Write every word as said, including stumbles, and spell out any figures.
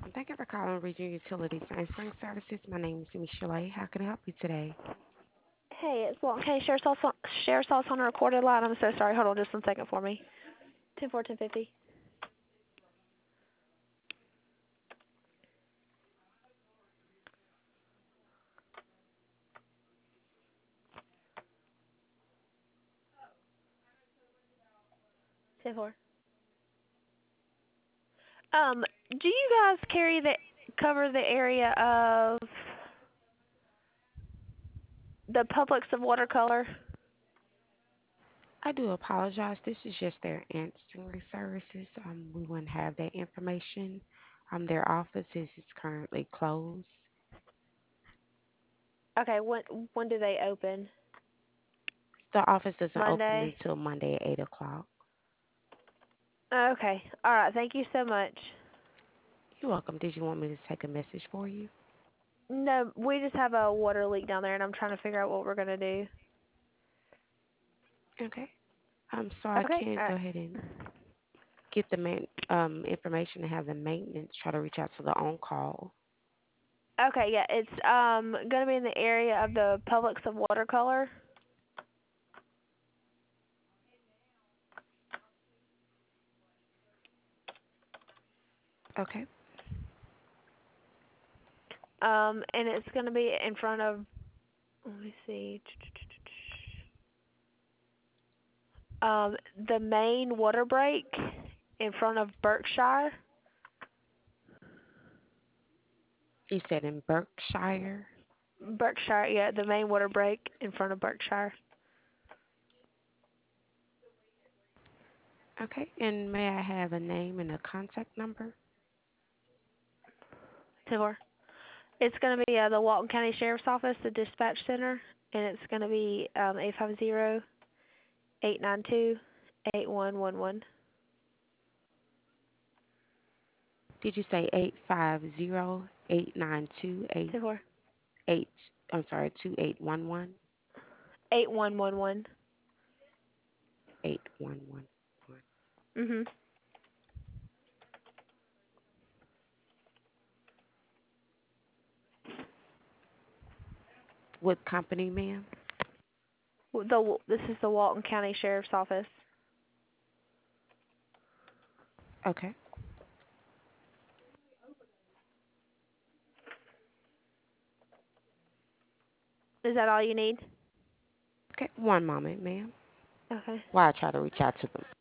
Thank you for calling Regional Utilities and Spring Services. My name is Michelle. How can I help you today? Hey, it's Walton County Sheriff's Office on, Sheriff's Office on a recorded line. I'm so sorry. Hold on just one second for me. Ten four ten fifty. Ten four. Um, do you guys carry the cover the area of the Publix of watercolor? I do apologize. This is just their answering services. Um, we wouldn't have that information. Um, their office is, is currently closed. Okay, when when do they open? The office doesn't open Monday. until Monday at eight o'clock. Okay. All right. Thank you so much. You're welcome. Did you want me to take a message for you? No, we just have a water leak down there, and I'm trying to figure out what we're gonna do. Okay. Um, so I Okay. can All go right. ahead and get the main, um, information and have the maintenance try to reach out to the on call. Okay. Yeah, it's um gonna be in the area of the Publix of watercolor. Okay. Um, and it's gonna be in front of. Let me see. Um, the main water break in front of Berkshire. You said in Berkshire. Berkshire, yeah, the main water break in front of Berkshire. Okay. And may I have a name and a contact number? Timor. It's gonna be uh, the Walton County Sheriff's Office, the dispatch center, and it's gonna be um eight five zero eight nine two eight one one one. Did you say eight five zero eight nine two eight Timor. eight? I'm sorry, two eight one one Eight one one one. eight one one one. Mhm. What company, ma'am? The this is the Walton County Sheriff's Office. Okay. Is that all you need? Okay. One moment, ma'am. Okay. While I try to reach out to them.